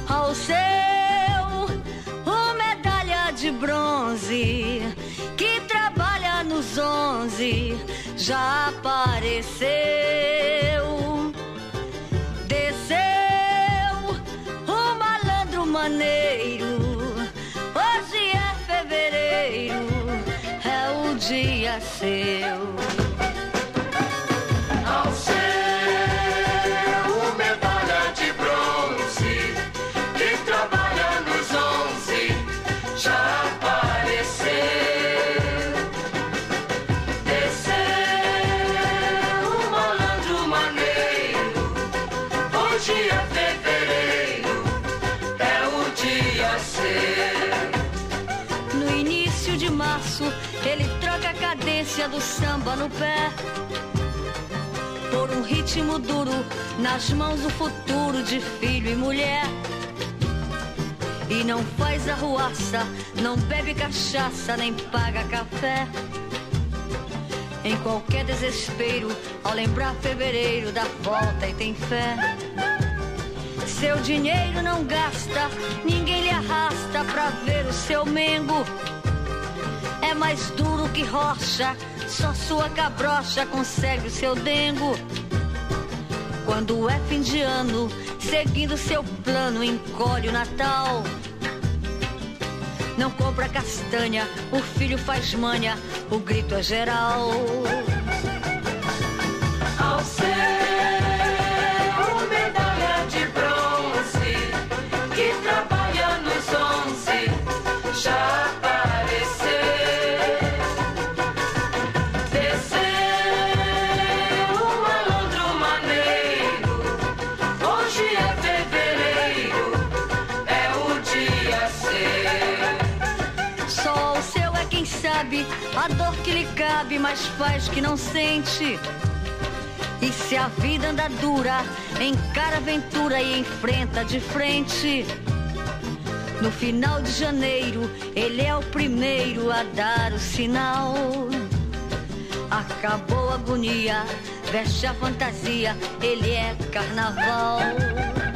Ao seu, medalha de bronze, que trabalha nos 11, já apareceu. Desceu o malandro maneiro, hoje é fevereiro, é o dia seu. Ao seu, medalha de bronze, que trabalha nos 11, já apareceu. Desceu o malandro maneiro, hoje é fevereiro, é o dia seu. No início de março, ele troca a cadência do samba no pé por um ritmo duro, nas mãos o futuro de filho e mulher. E não faz arruaça, não bebe cachaça, nem paga café. Em qualquer desespero, ao lembrar fevereiro, dá volta e tem fé. Seu dinheiro não gasta, ninguém lhe arrasta pra ver o seu mengo. É mais duro que rocha, só sua cabrocha consegue o seu dengo. Quando é fim de ano, seguindo seu plano, encolhe o Natal. Não compra castanha, o filho faz manha, o grito é geral. Ao seu, medalha de bronze, que trabalha nos 11, já apareceu. Desceu o malandro maneiro, hoje é fevereiro, é o dia seu. Só o seu é quem sabe a dor que lhe cabe, mas faz que não sente. E se a vida anda dura, encara a aventura e enfrenta de frente. No final de janeiro, ele é o primeiro a dar o sinal. Acabou a agonia, veste a fantasia, ele é carnaval.